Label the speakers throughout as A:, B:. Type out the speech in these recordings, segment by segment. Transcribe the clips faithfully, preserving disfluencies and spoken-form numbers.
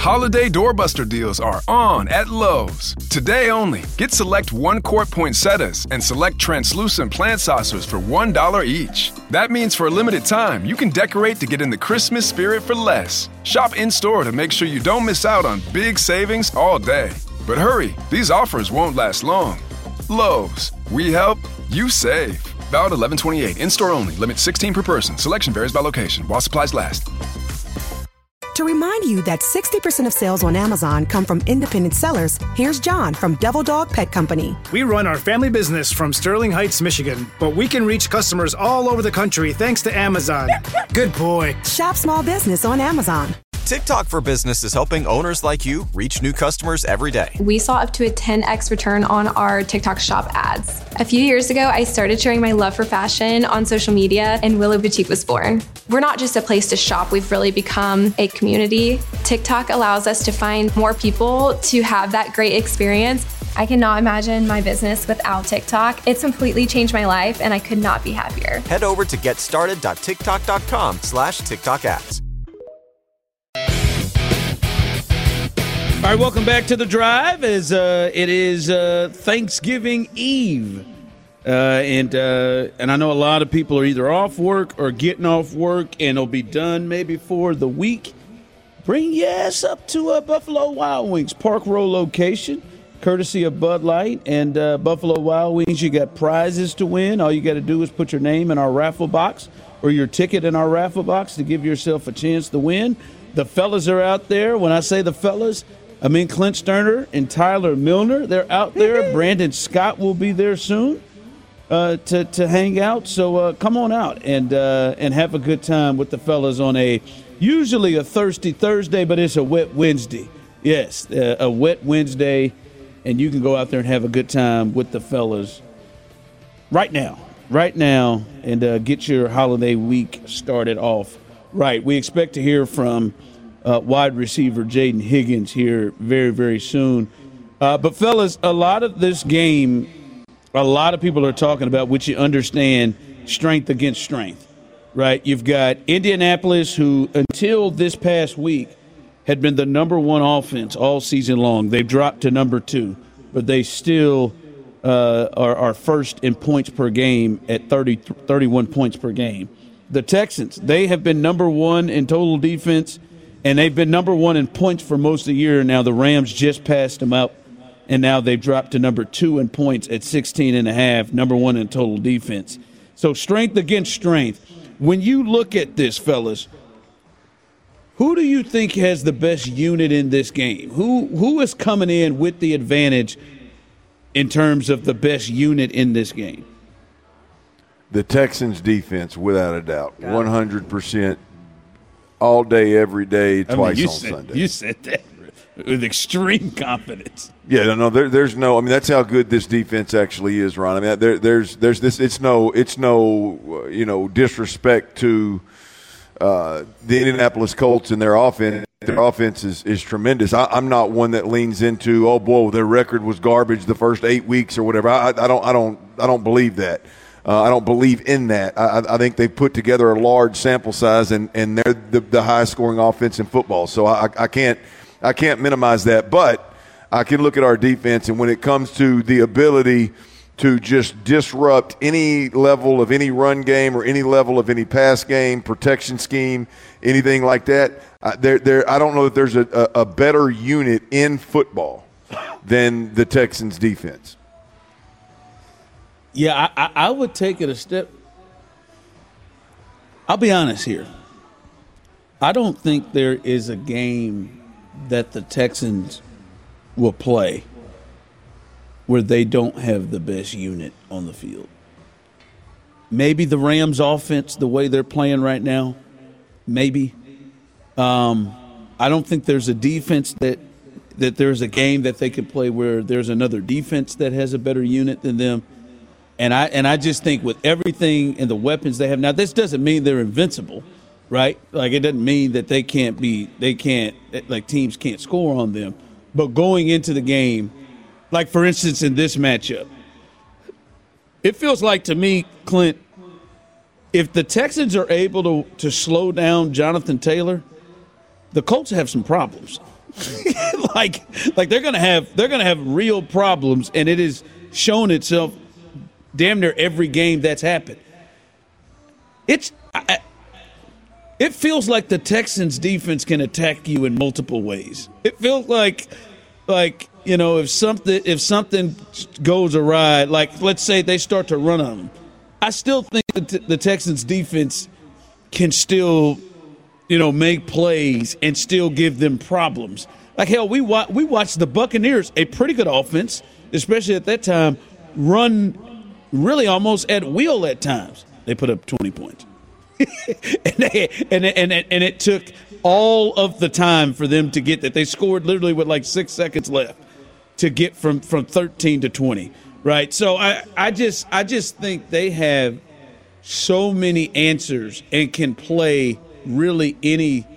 A: Holiday doorbuster deals are on at Lowe's. Today only, get select one-quart poinsettias and select translucent plant saucers for one dollar each. That means for a limited time, you can decorate to get in the Christmas spirit for less. Shop in-store to make sure you don't miss out on big savings all day. But hurry, these offers won't last long. Lowe's, we help, you save. Valid eleven twenty-eight, in-store only, limit sixteen per person. Selection varies by location, while supplies last.
B: To remind you that sixty percent of sales on Amazon come from independent sellers, here's John from Devil Dog Pet Company.
C: We run our family business from Sterling Heights, Michigan, but we can reach customers all over the country thanks to Amazon. Good boy.
B: Shop small business on Amazon.
D: TikTok for Business is helping owners like you reach new customers every day.
E: We saw up to a ten x return on our TikTok shop ads. A few years ago, I started sharing my love for fashion on social media, and Willow Boutique was born. We're not just a place to shop, we've really become a community. TikTok allows us to find more people to have that great experience. I cannot imagine my business without TikTok. It's completely changed my life, and I could not be happier.
D: Head over to getstarted.tiktok.com slash TikTok ads.
F: All right, welcome back to The Drive as uh, it is uh, Thanksgiving Eve. Uh, and uh, and I know a lot of people are either off work or getting off work, and it'll be done maybe for the week. Bring your ass up to uh, Buffalo Wild Wings, Park Row location, courtesy of Bud Light. And uh, Buffalo Wild Wings, you got prizes to win. All you got to do is put your name in our raffle box or your ticket in our raffle box to give yourself a chance to win. The fellas are out there. When I say the fellas, I mean Clint Sterner and Tyler Milner. They're out there. Brandon Scott will be there soon uh, to to hang out. So uh, come on out and uh, and have a good time with the fellas on a usually a thirsty Thursday, but it's a wet Wednesday. Yes, uh, a wet Wednesday, and you can go out there and have a good time with the fellas right now, right now, and uh, get your holiday week started off right. We expect to hear from Uh, wide receiver Jaden Higgins here very, very soon. Uh, but, fellas, a lot of this game, a lot of people are talking about, which you understand, strength against strength, right? You've got Indianapolis, who until this past week had been the number one offense all season long. They've dropped to number two, but they still uh, are, are first in points per game at thirty, thirty-one points per game. The Texans, they have been number one in total defense, and they've been number one in points for most of the year. Now the Rams just passed them up, and now they've dropped to number two in points at sixteen and a half, number one in total defense. So strength against strength. When you look at this, fellas, who do you think has the best unit in this game? Who who is coming in with the advantage in terms of the best unit in this game?
G: The Texans defense, without a doubt, one hundred percent. All day, every day, twice
F: I mean, you
G: on
F: said,
G: Sunday.
F: You said that with extreme confidence.
G: Yeah, no, no there, there's no. I mean, that's how good this defense actually is, Ron. I mean, there, there's, there's this. It's no, it's no, you know, disrespect to uh, the Indianapolis Colts and their offense. Their offense is, is tremendous. I, I'm not one that leans into, oh boy, their record was garbage the first eight weeks or whatever. I, I don't, I don't, I don't believe that. Uh, I don't believe in that. I, I think they've put together a large sample size, and, and they're the, the highest scoring offense in football. So I, I can't I can't minimize that. But I can look at our defense, and when it comes to the ability to just disrupt any level of any run game or any level of any pass game, protection scheme, anything like that, uh, there, there, I don't know that there's a, a, a better unit in football than the Texans' defense.
F: Yeah, I, I would take it a step. I'll be honest here. I don't think there is a game that the Texans will play where they don't have the best unit on the field. Maybe the Rams' offense, the way they're playing right now, maybe. Um, I don't think there's a defense that that there's a game that they could play where there's another defense that has a better unit than them. And I and I just think with everything and the weapons they have now, this doesn't mean they're invincible, right? Like it doesn't mean that they can't be, they can't, like teams can't score on them. But going into the game, like for instance in this matchup, it feels like to me, Clint, if the Texans are able to to slow down Jonathan Taylor, the Colts have some problems. like, like they're gonna have they're gonna have real problems, and it has shown itself damn near every game that's happened. It's I, it feels like the Texans defense can attack you in multiple ways. It feels like like you know if something if something goes awry, like let's say they start to run on them, I still think that the, the Texans defense can still, you know, make plays and still give them problems. Like, hell, we wa- we watched the Buccaneers, a pretty good offense, especially at that time, run really almost at will at times. They put up twenty points. and, they, and, and, and it took all of the time for them to get that. They scored literally with like six seconds left to get from, from thirteen to twenty, right? So I, I just I just think they have so many answers and can play really any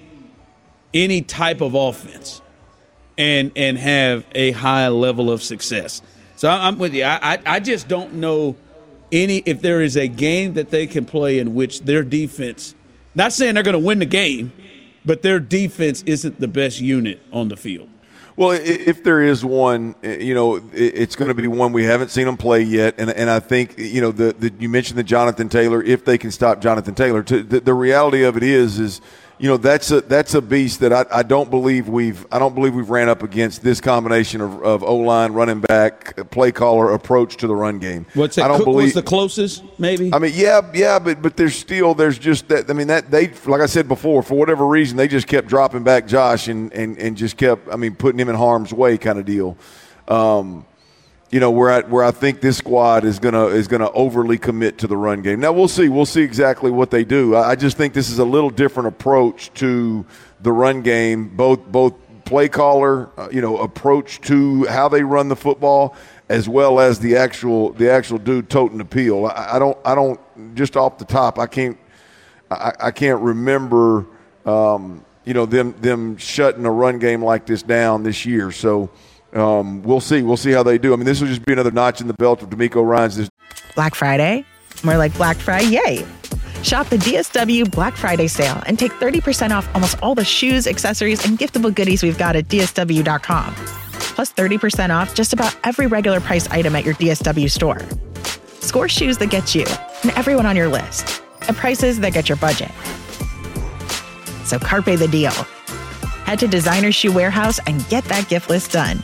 F: any type of offense and and have a high level of success. So I'm with you. I, I I just don't know any if there is a game that they can play in which their defense, not saying they're going to win the game, but their defense isn't the best unit on the field.
G: Well, if there is one, you know, it's going to be one we haven't seen them play yet, and and I think, you know, the, the you mentioned the Jonathan Taylor. If they can stop Jonathan Taylor, to, the, the reality of it is, is you know that's a that's a beast that I, I don't believe we've I don't believe we've ran up against this combination of, of O-line, running back, play caller approach to the run game.
F: What's that?
G: I don't
F: Cook
G: believe
F: was the closest, maybe.
G: I mean, yeah, yeah, but but there's still there's just that. I mean, that they like I said before, for whatever reason, they just kept dropping back Josh and and, and just kept I mean putting him in harm's way, kind of deal. Um, you know, where I where I think this squad is gonna is gonna overly commit to the run game. Now we'll see. We'll see exactly what they do. I, I just think this is a little different approach to the run game, both both play caller, uh, you know, approach to how they run the football, as well as the actual the actual dude toting the peel. I, I don't I don't just off the top I can't I, I can't remember um, you know them them shutting a run game like this down this year. So. Um, we'll see. We'll see how they do. I mean, this will just be another notch in the belt of D'Amico Ryans. This-
H: Black Friday? More like Black Friday. Shop the D S W Black Friday sale and take thirty percent off almost all the shoes, accessories, and giftable goodies we've got at D S W dot com. Plus thirty percent off just about every regular price item at your D S W store. Score shoes that get you and everyone on your list at prices that get your budget. So carpe the deal. Head to Designer Shoe Warehouse and get that gift list done.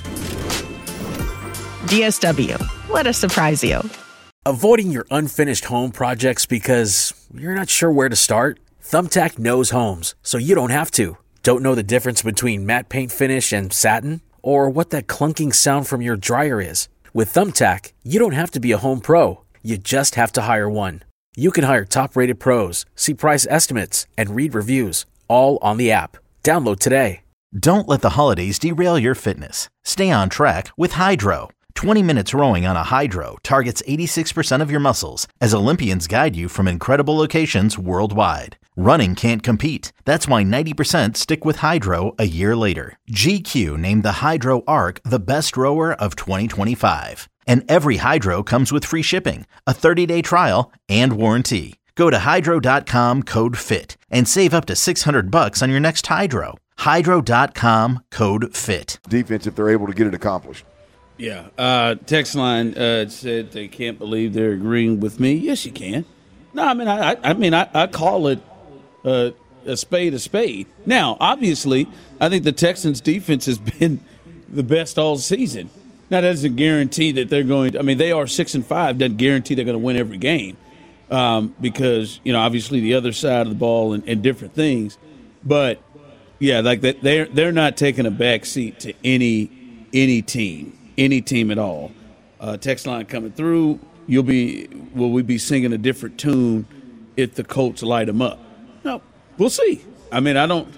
H: D S W. Let us surprise you.
I: Avoiding your unfinished home projects because you're not sure where to start? Thumbtack knows homes, so you don't have to. Don't know the difference between matte paint finish and satin? Or what that clunking sound from your dryer is? With Thumbtack, you don't have to be a home pro. You just have to hire one. You can hire top-rated pros, see price estimates, and read reviews, all on the app. Download today.
J: Don't let the holidays derail your fitness. Stay on track with Hydro. twenty minutes rowing on a Hydro targets eighty-six percent of your muscles as Olympians guide you from incredible locations worldwide. Running can't compete. That's why ninety percent stick with Hydro a year later. G Q named the Hydro Arc the best rower of twenty twenty-five. And every Hydro comes with free shipping, a thirty-day trial, and warranty. Go to hydro dot com, code FIT, and save up to six hundred bucks on your next Hydro. hydro dot com, code FIT.
G: Defense if they're able to get it accomplished.
F: Yeah. Uh, text line uh, said they can't believe they're agreeing with me. Yes, you can. No, I mean, I, I, I mean, I, I call it uh, a spade a spade. Now, obviously, I think the Texans' defense has been the best all season. Now, that doesn't guarantee that they're going to – I mean, they are six and five. Doesn't guarantee they're going to win every game um, because, you know, obviously the other side of the ball and, and different things. But, yeah, like that, they're, they're not taking a back seat to any any team. Any team at all. Uh, text line coming through. You'll be. Will we be singing a different tune if the Colts light them up? No, we'll see. I mean, I don't.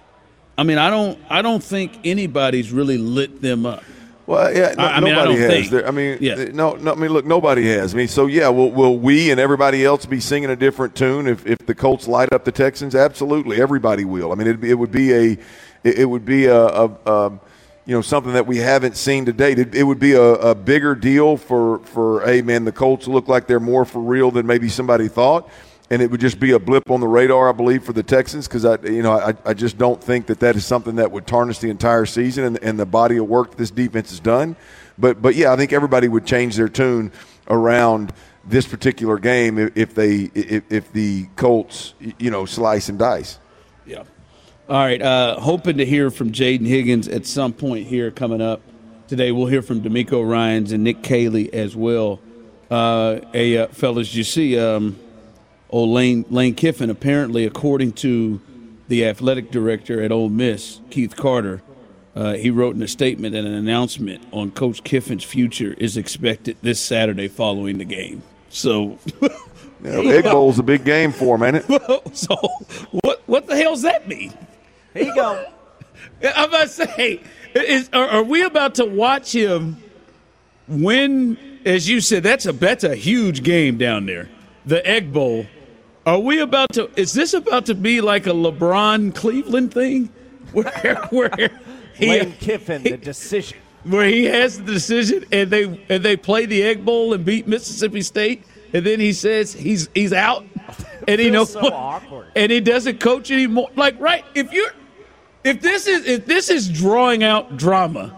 F: I mean, I don't. I don't think anybody's really lit them up.
G: Well, yeah, no,
F: I, I mean,
G: nobody
F: I
G: has.
F: Think,
G: I mean,
F: yeah.
G: no, no. I mean, look, nobody has. I mean, so yeah, will will we and everybody else be singing a different tune if, if the Colts light up the Texans? Absolutely, everybody will. I mean, it'd be, it would be a, it, it would be a. a, a you know, something that we haven't seen to date. It, it would be a, a bigger deal for, for, hey, man, the Colts look like they're more for real than maybe somebody thought. and it would just be a blip on the radar, I believe, for the Texans, because I, you know, I, I just don't think that that is something that would tarnish the entire season and, and the body of work that this defense has done. But, but yeah, I think everybody would change their tune around this particular game if, if they if, if the Colts, you know, slice and dice.
F: Yeah. All right. Uh, hoping to hear from Jaden Higgins at some point here coming up today. We'll hear from D'Amico Ryans and Nick Caley as well. Uh, hey, uh, fellas, you see um, old Lane, Lane Kiffin, apparently, according to the athletic director at Ole Miss, Keith Carter, uh, he wrote in a statement that an announcement on Coach Kiffin's future is expected this Saturday following the game. So,
G: yeah, Egg Bowl's a big game for him, ain't it?
F: So, what what the hell's that mean?
K: Here you go.
F: I'm about to say, is, are, are we about to watch him win? As you said, that's a that's a huge game down there, the Egg Bowl. Are we about to? Is this about to be like a LeBron Cleveland thing, where where he,
K: Lane Kiffin, he, the decision,
F: where he has the decision, and they and they play the Egg Bowl and beat Mississippi State, and then he says he's he's out, and he knows,
K: so awkward.
F: And he doesn't coach anymore. Like, right? If you're if this is if this is drawing out drama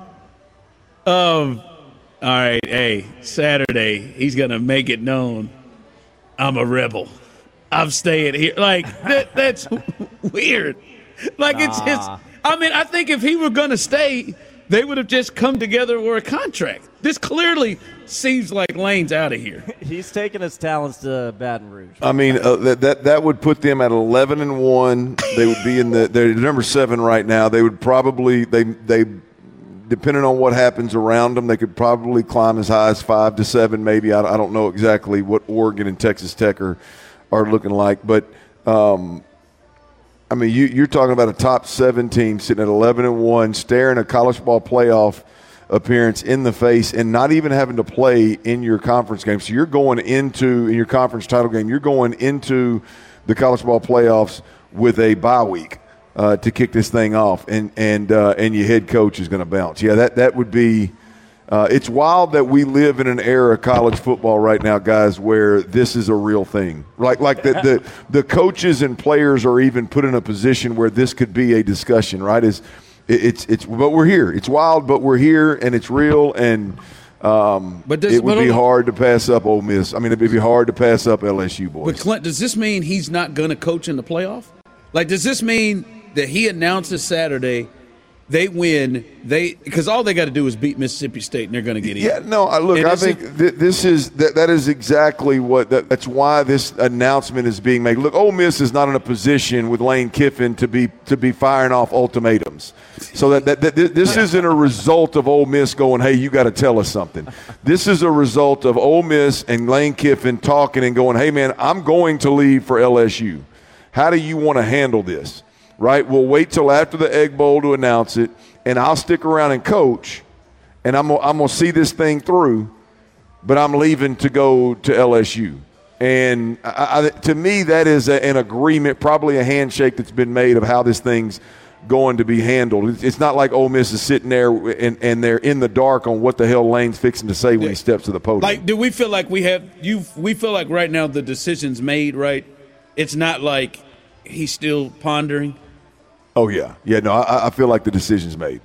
F: of. All right, hey, Saturday, he's going to make it known I'm a rebel. I'm staying here. Like, that, that's weird. Like, nah. It's his – I mean, I think if he were going to stay, they would have just come together for a contract. This clearly seems like Lane's out of here.
K: He's taking his talents to Baton Rouge.
G: I mean, uh, that, that that would put them at eleven and one. They would be in the – they're number seven right now. They would probably – they they – depending on what happens around them, they could probably climb as high as five to seven, maybe. I, I don't know exactly what Oregon and Texas Tech are, are looking like. But, um, I mean, you, you're talking about a top seven team sitting at eleven and one, staring a college ball playoff appearance in the face and not even having to play in your conference game. So you're going into, in your conference title game, you're going into the college ball playoffs with a bye week. Uh, to kick this thing off, and and uh, and your head coach is going to bounce. Yeah, that that would be. Uh, it's wild that we live in an era of college football right now, guys, where this is a real thing. Like like the the, the coaches and players are even put in a position where this could be a discussion. Right? Is it, it's it's but we're here. It's wild, but we're here, and it's real, and. Um, but does, it would but, be hard to pass up Ole Miss. I mean, it would be hard to pass up L S U boys.
F: But Clint, does this mean he's not going to coach in the playoff? Like, does this mean that he announces Saturday, they win, they because all they got to do is beat Mississippi State and they're going to get in.
G: Yeah, no, I, look, and I think th- this is that, that is exactly what that, that's why this announcement is being made. Look, Ole Miss is not in a position with Lane Kiffin to be to be firing off ultimatums. So that, that, that this isn't a result of Ole Miss going, hey, you got to tell us something. This is a result of Ole Miss and Lane Kiffin talking and going, hey, man, I'm going to leave for L S U. How do you want to handle this? Right? We'll wait till after the Egg Bowl to announce it, and I'll stick around and coach, and I'm, I'm going to see this thing through, but I'm leaving to go to L S U. And I, I, to me, that is a, an agreement, probably a handshake that's been made of how this thing's going to be handled. It's not like Ole Miss is sitting there and, and they're in the dark on what the hell Lane's fixing to say when he steps to the podium.
F: Like, do we feel like we have you? We feel like right now the decision's made, right? It's not like he's still pondering.
G: Oh, yeah. Yeah, no, I, I feel like the decision's made.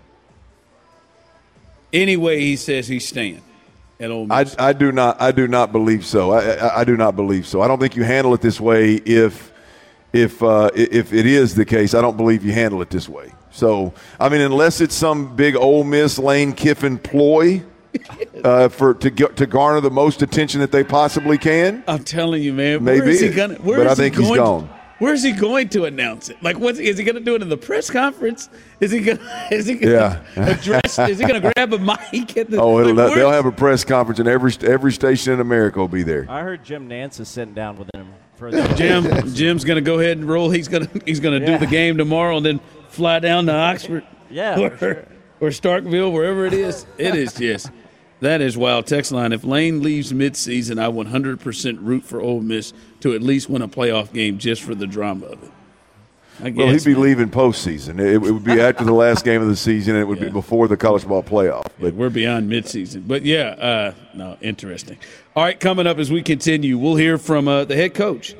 F: Anyway, he says he's staying at Ole Miss.
G: I, I do not I do not believe so. I, I, I do not believe so. I don't think you handle it this way if if uh, if it is the case. I don't believe you handle it this way. So, I mean, unless it's some big Ole Miss Lane Kiffin ploy uh, for to get, to garner the most attention that they possibly can.
F: I'm telling you, man.
G: Maybe.
F: Where is he gonna, where
G: but
F: is
G: I think
F: he
G: he's
F: going
G: gone.
F: To, where is he going to announce it? Like, what's is he going to do it in the press conference? Is he going? Is he going to
G: yeah.
F: address? Is he going to grab a mic? At the,
G: oh,
F: like,
G: they'll have a press conference, and every every station in America will be there.
K: I heard Jim Nance is sitting down with him. For
F: Jim, Jim's going to go ahead and roll. He's going to he's going to yeah. do the game tomorrow, and then fly down to Oxford,
K: yeah,
F: or,
K: sure.
F: or Starkville, wherever it is. It is just. That is wild. Text line, if Lane leaves midseason, I one hundred percent root for Ole Miss to at least win a playoff game just for the drama of it. I guess,
G: well, he'd be
F: man.
G: leaving postseason. It, it would be after the last game of the season, and it would yeah. be before the college ball playoff. But
F: yeah, we're beyond midseason. But, yeah, uh, no, interesting. All right, coming up as we continue, we'll hear from uh, the head coach.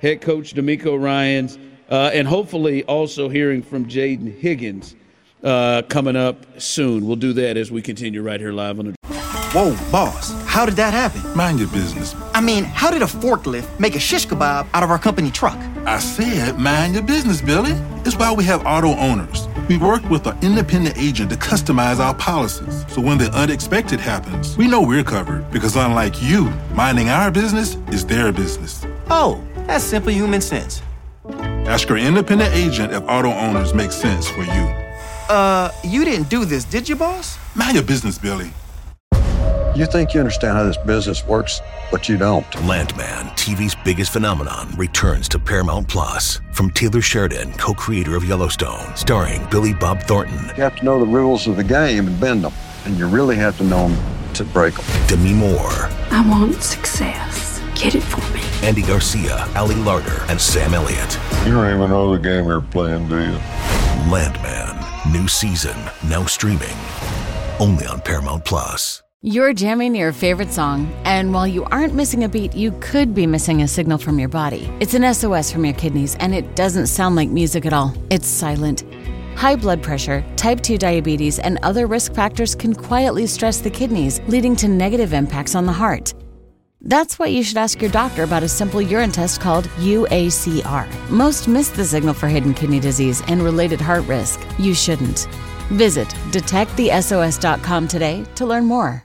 F: head coach D'Amico Ryans, uh, and hopefully also hearing from Jaden Higgins uh, coming up soon. We'll do that as we continue right here live on the.
L: Whoa, boss, how did that happen?
M: Mind your business.
L: I mean, how did a forklift make a shish kebab out of our company truck?
M: I said mind your business, Billy. It's why we have auto owners. We work with an independent agent to customize our policies. So when the unexpected happens, we know we're covered. Because unlike you, minding our business is their business.
L: Oh, that's simple human sense.
M: Ask your independent agent if auto owners make sense for you.
L: Uh, you didn't do this, did you, boss?
M: Mind your business, Billy.
N: You think you understand how this business works, but you don't.
O: Landman, T V's biggest phenomenon, returns to Paramount Plus. From Taylor Sheridan, co-creator of Yellowstone, starring Billy Bob Thornton.
N: You have to know the rules of the game and bend them, and you really have to know them to break them.
O: Demi Moore.
P: I want success. Get it for me.
O: Andy Garcia, Ali Larter, and Sam Elliott.
N: You don't even know the game you're playing, do you?
O: Landman, new season, now streaming, only on Paramount Plus.
Q: You're jamming your favorite song, and while you aren't missing a beat, you could be missing a signal from your body. It's an S O S from your kidneys, and it doesn't sound like music at all. It's silent. High blood pressure, type two diabetes, and other risk factors can quietly stress the kidneys, leading to negative impacts on the heart. That's why you should ask your doctor about a simple urine test called U A C R. Most miss the signal for hidden kidney disease and related heart risk. You shouldn't. Visit detect the S O S dot com today to learn more.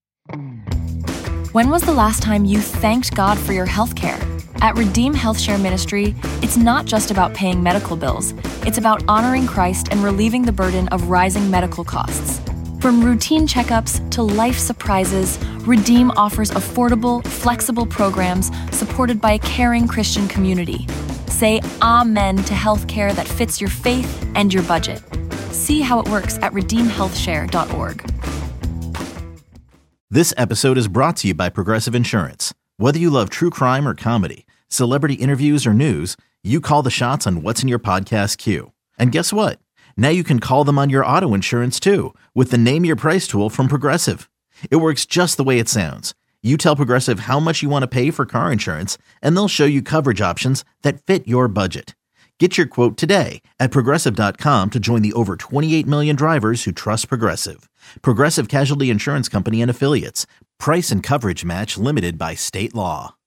R: When was the last time you thanked God for your health care? At Redeem Health Share Ministry, it's not just about paying medical bills. It's about honoring Christ and relieving the burden of rising medical costs. From routine checkups to life surprises, Redeem offers affordable, flexible programs supported by a caring Christian community. Say amen to health care that fits your faith and your budget. See how it works at redeem health share dot org.
J: This episode is brought to you by Progressive Insurance. Whether you love true crime or comedy, celebrity interviews or news, you call the shots on what's in your podcast queue. And guess what? Now you can call them on your auto insurance too with the Name Your Price tool from Progressive. It works just the way it sounds. You tell Progressive how much you want to pay for car insurance, and they'll show you coverage options that fit your budget. Get your quote today at Progressive dot com to join the over twenty-eight million drivers who trust Progressive. Progressive Casualty Insurance Company and Affiliates. Price and coverage match limited by state law.